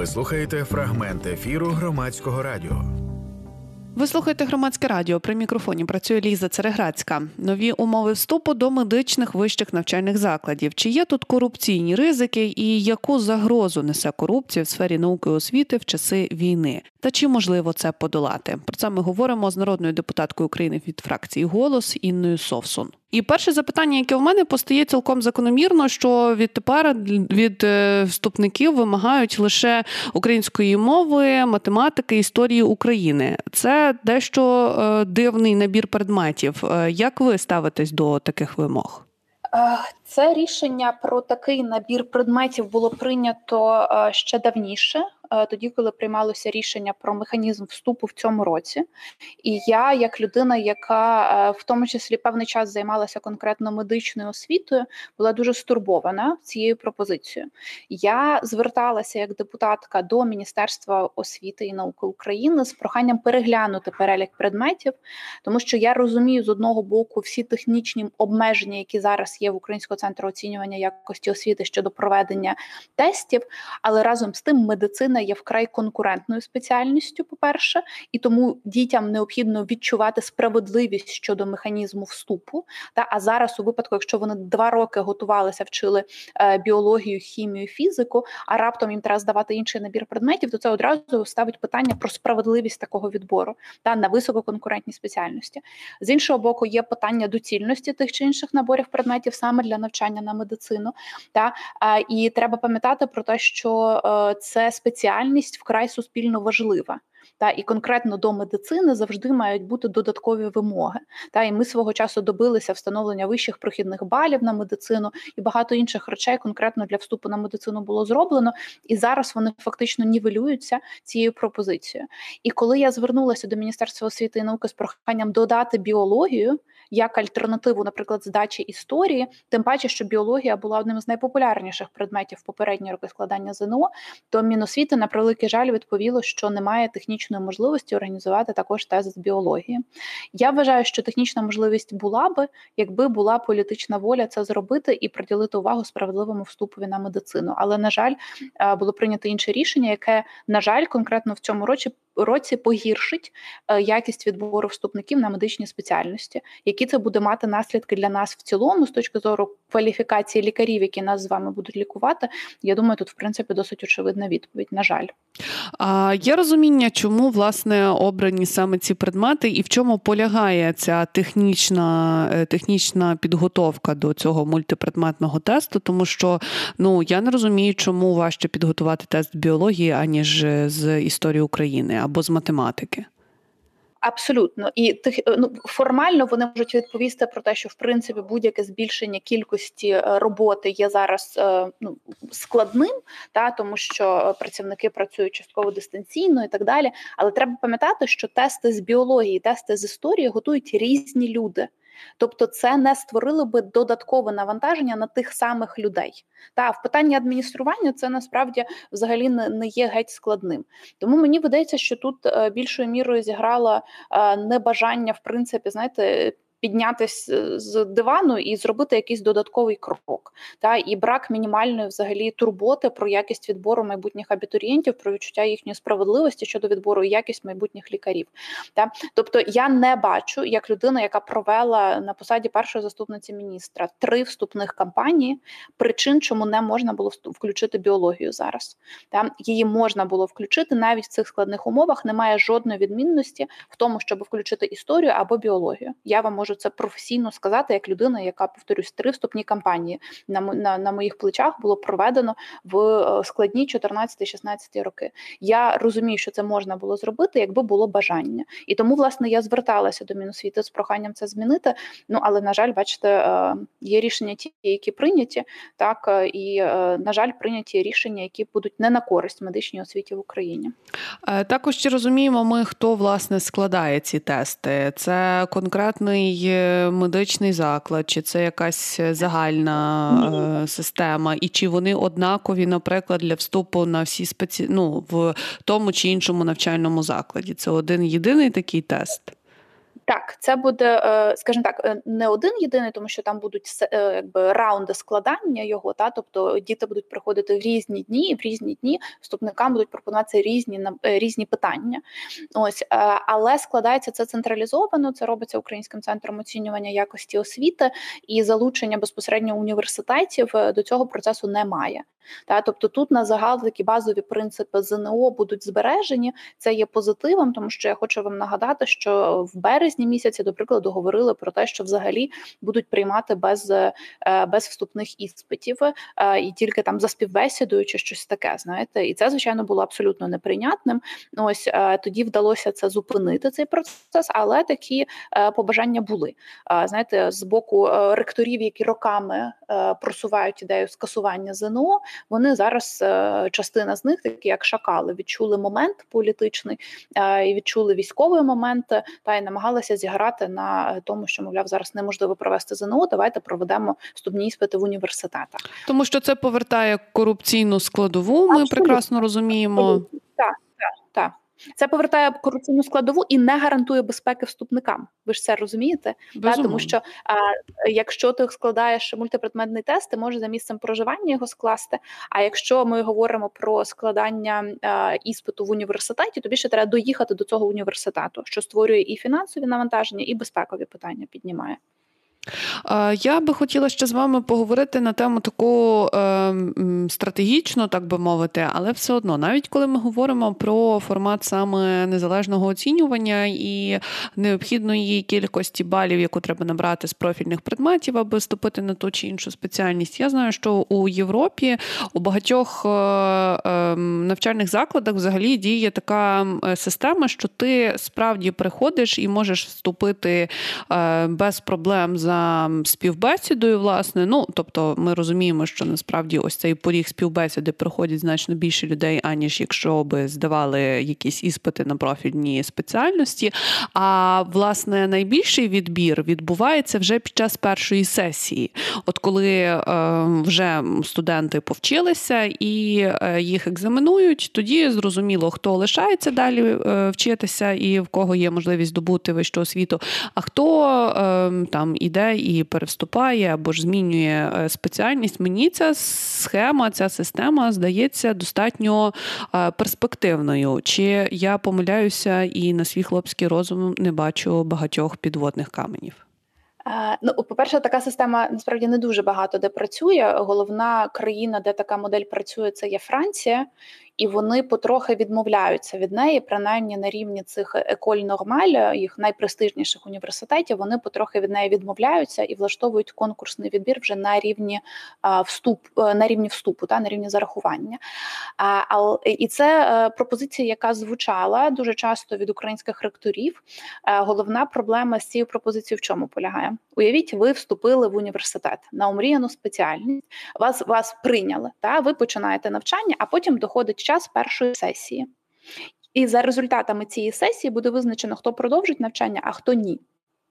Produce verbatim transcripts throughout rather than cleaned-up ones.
Ви слухаєте фрагмент ефіру Громадського радіо. Ви слухаєте Громадське радіо. При мікрофоні працює Ліза Цереграцька. Нові умови вступу до медичних вищих навчальних закладів. Чи є тут корупційні ризики і яку загрозу несе корупція в сфері науки і освіти в часи війни? Та чи можливо це подолати? Про це ми говоримо з народною депутаткою України від фракції «Голос» Інною Совсун. І перше запитання, яке в мене постає цілком закономірно, що відтепер від вступників вимагають лише української мови, математики, історії України. Це дещо дивний набір предметів. Як ви ставитесь до таких вимог? Це рішення про такий набір предметів було прийнято ще давніше, тоді, коли приймалося рішення про механізм вступу в цьому році. І я, як людина, яка в тому числі певний час займалася конкретно медичною освітою, була дуже стурбована цією пропозицією. Я зверталася як депутатка до Міністерства освіти і науки України з проханням переглянути перелік предметів, тому що я розумію з одного боку всі технічні обмеження, які зараз є в Українського центру оцінювання якості освіти щодо проведення тестів, але разом з тим медицина є вкрай конкурентною спеціальністю, по-перше, і тому дітям необхідно відчувати справедливість щодо механізму вступу. Та, а зараз у випадку, якщо вони два роки готувалися, вчили е, біологію, хімію, фізику, а раптом їм треба здавати інший набір предметів, то це одразу ставить питання про справедливість такого відбору та, на висококонкурентній спеціальності. З іншого боку, є питання доцільності тих чи інших наборів предметів саме для навчання на медицину. Та, е, і треба пам'ятати про те, що е, це спеціальність вкрай суспільно важлива. Та, і конкретно до медицини завжди мають бути додаткові вимоги. Та, і ми свого часу добилися встановлення вищих прохідних балів на медицину і багато інших речей конкретно для вступу на медицину було зроблено. І зараз вони фактично нівелюються цією пропозицією. І коли я звернулася до Міністерства освіти і науки з проханням додати біологію як альтернативу, наприклад, здачі історії, тим паче, що біологія була одним з найпопулярніших предметів в попередні роки складання ЗНО, то Міносвіти, на превеликий жаль, відповіло, що немає технічної можливості організувати також тези з біології. Я вважаю, що технічна можливість була би, якби була політична воля це зробити і приділити увагу справедливому вступові на медицину. Але, на жаль, було прийнято інше рішення, яке, на жаль, конкретно в цьому році році погіршить е, якість відбору вступників на медичні спеціальності. Які це буде мати наслідки для нас в цілому, з точки зору кваліфікації лікарів, які нас з вами будуть лікувати, я думаю, тут, в принципі, досить очевидна відповідь, на жаль. А є розуміння, чому, власне, обрані саме ці предмети і в чому полягає ця технічна, технічна підготовка до цього мультипредметного тесту? Тому що, ну, я не розумію, чому важче підготувати тест з біології, аніж з історії України або з математики. Абсолютно. І тих, ну, формально вони можуть відповісти про те, що, в принципі, будь-яке збільшення кількості роботи є зараз ну, складним, та, тому що працівники працюють частково дистанційно і так далі. Але треба пам'ятати, що тести з біології, тести з історії готують різні люди. Тобто це не створило би додаткове навантаження на тих самих людей. Та в питанні адміністрування це насправді взагалі не, не є геть складним. Тому мені видається, що тут більшою мірою зіграло небажання, в принципі, знаєте, піднятися з дивану і зробити якийсь додатковий крок. Та, і брак мінімальної взагалі турботи про якість відбору майбутніх абітурієнтів, про відчуття їхньої справедливості щодо відбору і якість майбутніх лікарів. Та, тобто я не бачу, як людина, яка провела на посаді першої заступниці міністра три вступних кампанії, причин, чому не можна було включити біологію зараз. Та, її можна було включити навіть в цих складних умовах, немає жодної відмінності в тому, щоб включити історію або біологію. Я вам можу це професійно сказати, як людина, яка, повторюсь, три вступні кампанії на, на, на моїх плечах було проведено в складні чотирнадцятий-шістнадцятий роки. Я розумію, що це можна було зробити, якби було бажання. І тому, власне, я зверталася до Міносвіти з проханням це змінити, ну, але, на жаль, бачите, є рішення ті, які прийняті, так, і, на жаль, прийняті рішення, які будуть не на користь медичній освіті в Україні. Також чи розуміємо ми, хто, власне, складає ці тести? Це конкретний медичний заклад, чи це якась загальна Ні. система, і чи вони однакові, наприклад, для вступу на всі спеці... ну, в тому чи іншому навчальному закладі? Це один єдиний такий тест? Так, це буде, скажімо так, не один єдиний, тому що там будуть якби раунди складання його, та тобто діти будуть приходити в різні дні, і в різні дні вступникам будуть пропонуватися різні різні питання. Ось, але складається це централізовано, це робиться Українським центром оцінювання якості освіти, і залучення безпосередньо університетів до цього процесу немає. Та, тобто тут на загал такі базові принципи ЗНО будуть збережені, це є позитивом, тому що я хочу вам нагадати, що в березні місяці, до прикладу, говорили про те, що взагалі будуть приймати без, без вступних іспитів і тільки там за співбесідою чи щось таке, знаєте, і це, звичайно, було абсолютно неприйнятним. Ось тоді вдалося це зупинити, цей процес, але такі побажання були. Знаєте, з боку ректорів, які роками просувають ідею скасування ЗНО, вони зараз, частина з них, такі як шакали, відчули момент політичний і відчули військовий момент, та й намагалися зіграти на тому, що, мовляв, зараз неможливо провести ЗНО, давайте проведемо вступні іспити в університетах. Тому що це повертає корупційну складову, ми Абсолютно. прекрасно розуміємо. Абсолютно. Так, так, так. Це повертає корупційну складову і не гарантує безпеки вступникам. Ви ж це розумієте? Да, тому що а, якщо ти складаєш мультипредметний тест, ти можеш за місцем проживання його скласти, а якщо ми говоримо про складання а, іспиту в університеті, тобі ще треба доїхати до цього університету, що створює і фінансові навантаження, і безпекові питання піднімає. Я би хотіла ще з вами поговорити на тему таку е, стратегічну, так би мовити, але все одно, навіть коли ми говоримо про формат саме незалежного оцінювання і необхідної кількості балів, яку треба набрати з профільних предметів, аби вступити на ту чи іншу спеціальність, я знаю, що у Європі у багатьох е, е, навчальних закладах взагалі діє така система, що ти справді приходиш і можеш вступити е, без проблем за за співбесідою, власне. Ну, тобто ми розуміємо, що насправді ось цей поріг співбесіди проходять значно більше людей, аніж якщо би здавали якісь іспити на профільні спеціальності. А, власне, найбільший відбір відбувається вже під час першої сесії. От коли е, вже студенти повчилися і е, їх екзаменують, тоді зрозуміло, хто лишається далі е, вчитися і в кого є можливість здобути вищу освіту, а хто е, там іде і перевступає або ж змінює спеціальність. Мені ця схема, ця система здається достатньо перспективною. Чи я помиляюся і на свій хлопський розум не бачу багатьох підводних каменів? Ну, по-перше, така система насправді не дуже багато де працює. Головна країна, де така модель працює, це є Франція. І вони потрохи відмовляються від неї, принаймні на рівні цих Еколь Нормаль, їх найпрестижніших університетів, вони потрохи від неї відмовляються і влаштовують конкурсний відбір вже на рівні а, вступ, на рівні вступу, та, на рівні зарахування. А, а, і це а, пропозиція, яка звучала дуже часто від українських ректорів. А, головна проблема з цією пропозицією в чому полягає? Уявіть, ви вступили в університет на омріяну спеціальність, вас, вас прийняли, та, ви починаєте навчання, а потім доходить час першої сесії. І за результатами цієї сесії буде визначено, хто продовжить навчання, а хто ні.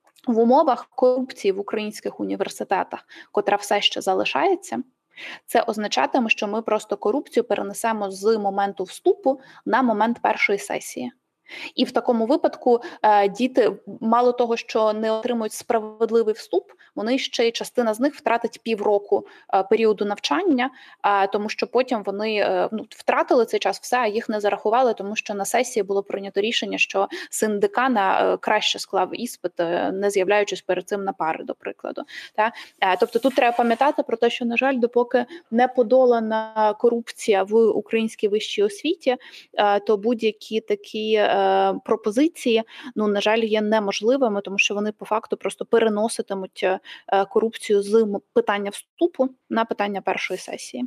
В умовах корупції в українських університетах, котра все ще залишається, це означатиме, що ми просто корупцію перенесемо з моменту вступу на момент першої сесії. І в такому випадку е, діти, мало того, що не отримують справедливий вступ, вони ще й частина з них втратить півроку е, періоду навчання, е, тому що потім вони е, ну, втратили цей час, все, а їх не зарахували, тому що на сесії було прийнято рішення, що син декана е, краще склав іспит, е, не з'являючись перед цим на пари, до прикладу. Та? Е, тобто тут треба пам'ятати про те, що, на жаль, допоки не подолана корупція в українській вищій освіті, е, то будь-які такі пропозиції, ну, на жаль, є неможливими, тому що вони по факту просто переноситимуть корупцію з питання вступу на питання першої сесії.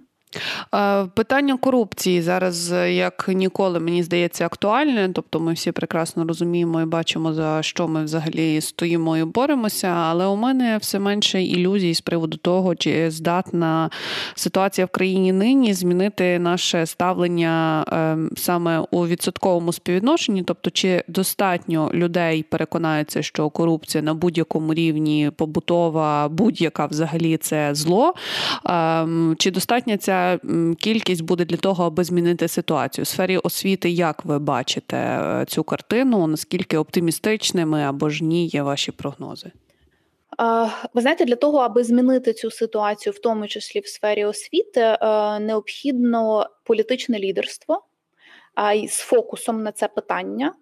Питання корупції зараз як ніколи, мені здається, актуальне. Тобто ми всі прекрасно розуміємо і бачимо, за що ми взагалі стоїмо і боремося. Але у мене все менше ілюзій з приводу того, чи здатна ситуація в країні нині змінити наше ставлення саме у відсотковому співвідношенні. Тобто, чи достатньо людей переконаються, що корупція на будь-якому рівні побутова, будь-яка взагалі це зло. Чи достатня ця ця кількість буде для того, аби змінити ситуацію? У сфері освіти як ви бачите цю картину? Наскільки оптимістичними або ж ні є ваші прогнози? Ви знаєте, для того, аби змінити цю ситуацію, в тому числі в сфері освіти, необхідно політичне лідерство з фокусом на це питання,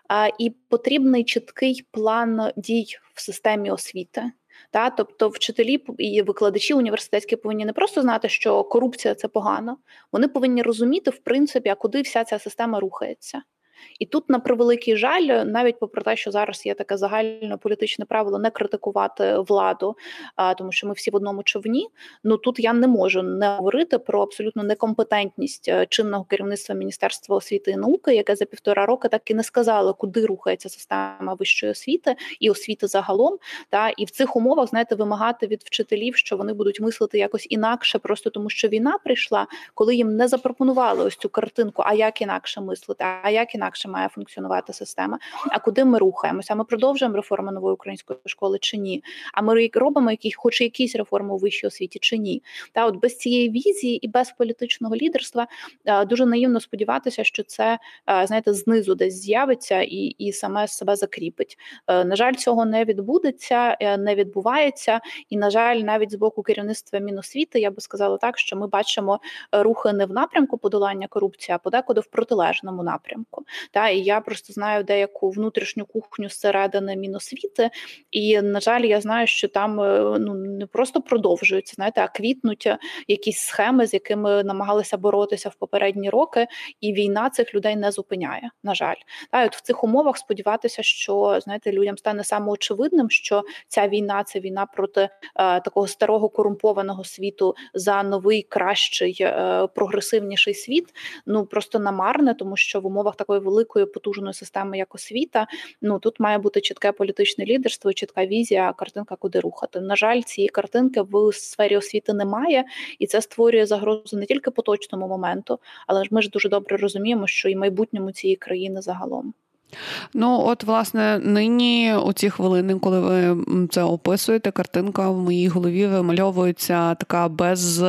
і потрібний чіткий план дій в системі освіти. Та, тобто вчителі і викладачі університетські повинні не просто знати, що корупція – це погано, вони повинні розуміти, в принципі, а куди вся ця система рухається. І тут, на превеликий жаль, навіть попри те, що зараз є таке загальне політичне правило не критикувати владу, а, тому що ми всі в одному човні, ну тут я не можу не говорити про абсолютно некомпетентність чинного керівництва Міністерства освіти і науки, яке за півтора роки так і не сказало, куди рухається система вищої освіти і освіти загалом. Та, і в цих умовах, знаєте, вимагати від вчителів, що вони будуть мислити якось інакше, просто тому що війна прийшла, коли їм не запропонували ось цю картинку, а як інакше мислити, а як інакше інакше має функціонувати система, а куди ми рухаємося? Ми продовжуємо реформу нової української школи чи ні? А ми робимо які, хоч якісь реформи у вищій освіті чи ні? Та от без цієї візії і без політичного лідерства дуже наївно сподіватися, що це, знаєте, знизу десь з'явиться і, і саме себе закріпить. На жаль, цього не відбудеться, не відбувається, і, на жаль, навіть з боку керівництва Міносвіти, я би сказала так, що ми бачимо рухи не в напрямку подолання корупції, а подекуди в протилежному напрямку. Та, і я просто знаю деяку внутрішню кухню зсередини Міносвіти, і, на жаль, я знаю, що там ну, не просто продовжуються, знаєте, а квітнуть якісь схеми, з якими намагалися боротися в попередні роки, і війна цих людей не зупиняє, на жаль. Та, і от в цих умовах сподіватися, що, знаєте, людям стане самоочевидним, що ця війна – це війна проти е, такого старого корумпованого світу за новий, кращий, е, прогресивніший світ, ну, просто намарне, тому що в умовах такої великої потужної системи, як освіта, ну тут має бути чітке політичне лідерство і чітка візія, картинка, куди рухати. На жаль, цієї картинки в сфері освіти немає, і це створює загрозу не тільки поточному моменту, але ж ми ж дуже добре розуміємо, що і майбутньому цієї країни загалом. Ну, от, власне, нині у ці хвилини, коли ви це описуєте, картинка в моїй голові вимальовується така без,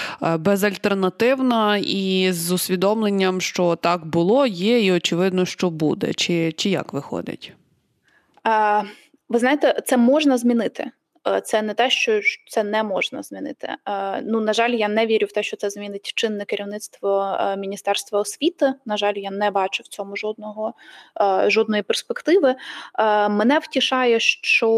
безальтернативна і з усвідомленням, що так було, є і очевидно, що буде. Чи, чи як виходить? А, ви знаєте, це можна змінити. Це не те, що це не можна змінити. Ну, на жаль, я не вірю в те, що це змінить чинне керівництво Міністерства освіти. На жаль, я не бачу в цьому жодного, жодної перспективи. Мене втішає, що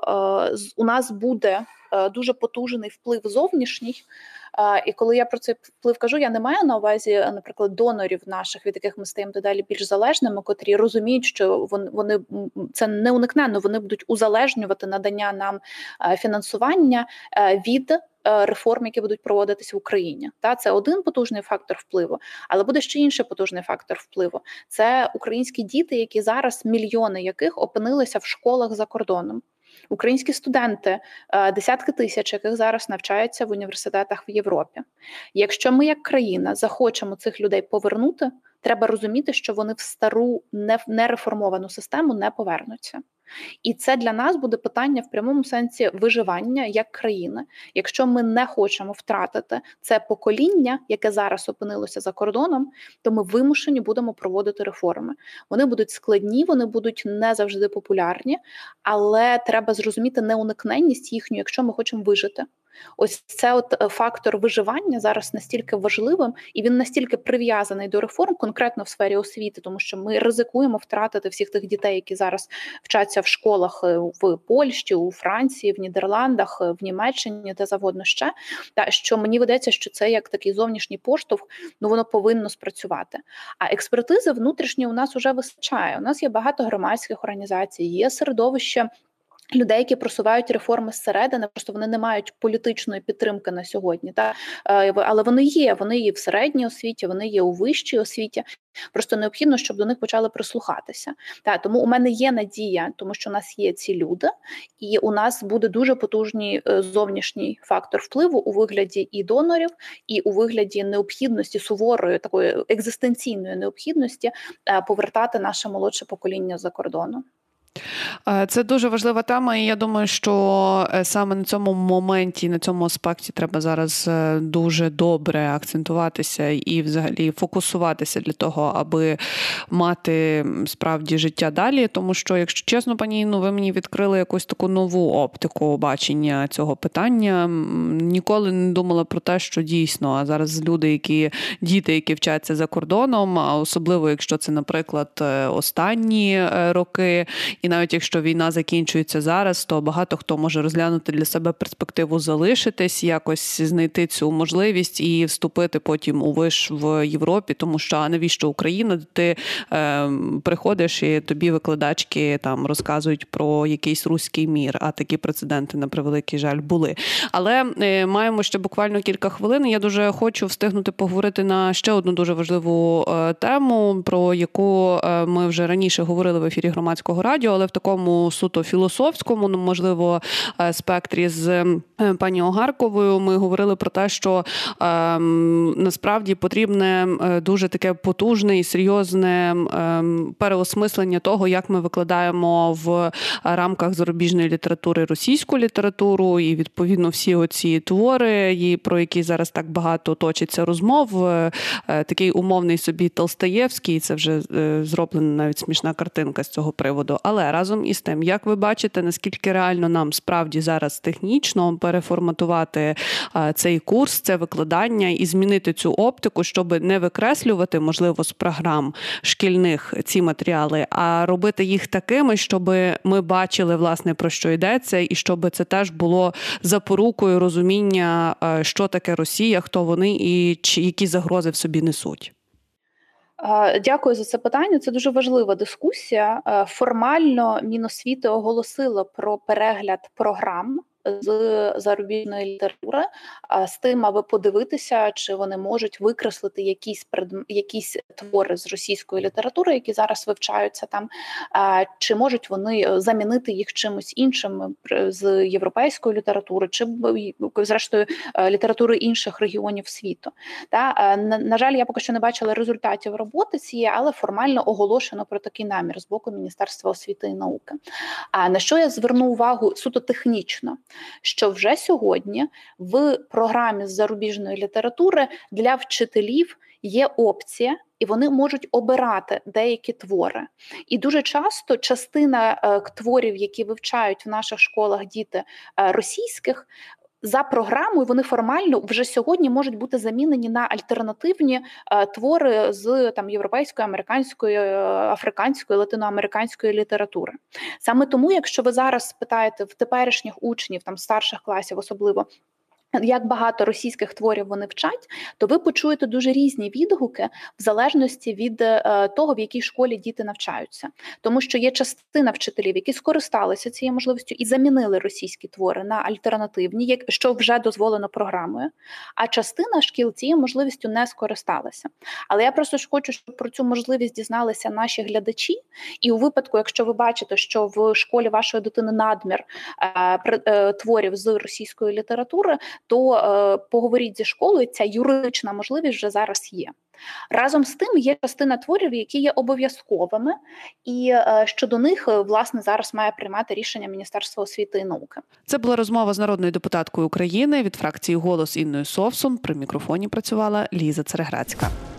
у нас буде дуже потужний вплив зовнішній. І коли я про цей вплив кажу, я не маю на увазі, наприклад, донорів наших, від яких ми стаємо дедалі більш залежними, котрі розуміють, що вони, вони це неуникненно, вони будуть узалежнювати надання нам фінансування від реформ, які будуть проводитись в Україні. Та, це один потужний фактор впливу, але буде ще інший потужний фактор впливу. Це українські діти, які зараз, мільйони яких опинилися в школах за кордоном. Українські студенти, десятки тисяч, яких зараз навчаються в університетах в Європі. Якщо ми як країна захочемо цих людей повернути, треба розуміти, що вони в стару нереформовану систему не повернуться. І це для нас буде питання в прямому сенсі виживання як країни. Якщо ми не хочемо втратити це покоління, яке зараз опинилося за кордоном, то ми вимушені будемо проводити реформи. Вони будуть складні, вони будуть не завжди популярні, але треба зрозуміти неуникненність їхню, якщо ми хочемо вижити. Ось це от фактор виживання зараз настільки важливим, і він настільки прив'язаний до реформ, конкретно в сфері освіти, тому що ми ризикуємо втратити всіх тих дітей, які зараз вчаться в школах в Польщі, у Франції, в Нідерландах, в Німеччині, де завгодно ще, та що мені видається, що це як такий зовнішній поштовх, ну воно повинно спрацювати. А експертизи внутрішні у нас вже вистачає. У нас є багато громадських організацій, є середовище людей, які просувають реформи зсередини, просто вони не мають політичної підтримки на сьогодні. Та? Але вони є, вони є в середній освіті, вони є у вищій освіті. Просто необхідно, щоб до них почали прислухатися. Та, тому у мене є надія, тому що у нас є ці люди, і у нас буде дуже потужний зовнішній фактор впливу у вигляді і донорів, і у вигляді необхідності, суворої, такої екзистенційної необхідності повертати наше молодше покоління за кордону. Це дуже важлива тема, і я думаю, що саме на цьому моменті, на цьому аспекті треба зараз дуже добре акцентуватися і взагалі фокусуватися для того, аби мати справді життя далі. Тому що, якщо чесно, пані Інно, ви мені відкрили якусь таку нову оптику бачення цього питання. Ніколи не думала про те, що дійсно, а зараз люди, які діти, які вчаться за кордоном, а особливо, якщо це, наприклад, останні роки, і навіть якщо війна закінчується зараз, то багато хто може розглянути для себе перспективу залишитись, якось знайти цю можливість і вступити потім у виш в Європі, тому що а навіщо Україна? Ти е, приходиш і тобі викладачки там розказують про якийсь руський мір, а такі прецеденти, на превеликий жаль, були. Але е, маємо ще буквально кілька хвилин. Я дуже хочу встигнути поговорити на ще одну дуже важливу е, тему, про яку е, ми вже раніше говорили в ефірі Громадського радіо, але в такому суто філософському, ну, можливо, спектрі з пані Огарковою ми говорили про те, що е, насправді потрібне дуже таке потужне і серйозне е, переосмислення того, як ми викладаємо в рамках зарубіжної літератури російську літературу, і відповідно всі оці твори, і про які зараз так багато точиться розмов, е, такий умовний собі Толстоєвський, це вже е, зроблена навіть смішна картинка з цього приводу. Але разом із тим, як ви бачите, наскільки реально нам справді зараз технічно переформатувати а, цей курс, це викладання і змінити цю оптику, щоб не викреслювати, можливо, з програм шкільних ці матеріали, а робити їх такими, щоб ми бачили, власне, про що йдеться, і щоб це теж було запорукою розуміння, що таке Росія, хто вони і чи, які загрози в собі несуть. Дякую за це питання. Це дуже важлива дискусія. Формально Міносвіти оголосило про перегляд програм з зарубіжної літератури, з тим, аби подивитися, чи вони можуть викреслити якісь пред... якісь твори з російської літератури, які зараз вивчаються там, чи можуть вони замінити їх чимось іншим з європейської літератури, чи, зрештою, літератури інших регіонів світу. Та, на, на жаль, я поки що не бачила результатів роботи цієї, але формально оголошено про такий намір з боку Міністерства освіти і науки. А на що я зверну увагу суто технічно? Що вже сьогодні в програмі з зарубіжної літератури для вчителів є опція, і вони можуть обирати деякі твори. І дуже часто частина е, творів, які вивчають в наших школах діти е, російських, за програмою вони формально вже сьогодні можуть бути замінені на альтернативні е, твори з там європейської, американської, е, африканської, латиноамериканської літератури. Саме тому, якщо ви зараз спитаєте в теперішніх учнів, там старших класів особливо, як багато російських творів вони вчать, то ви почуєте дуже різні відгуки в залежності від е, того, в якій школі діти навчаються. Тому що є частина вчителів, які скористалися цією можливістю і замінили російські твори на альтернативні, як, що вже дозволено програмою, а частина шкіл цією можливістю не скористалася. Але я просто ж хочу, щоб про цю можливість дізналися наші глядачі, і у випадку, якщо ви бачите, що в школі вашої дитини надмір е, е, творів з російської літератури, то е, поговоріть зі школою, ця юридична можливість вже зараз є. Разом з тим є частина творів, які є обов'язковими, і е, щодо них, власне, зараз має приймати рішення Міністерства освіти і науки. Це була розмова з народною депутаткою України від фракції «Голос» Інною Совсун. При мікрофоні працювала Ліза Цереграцька.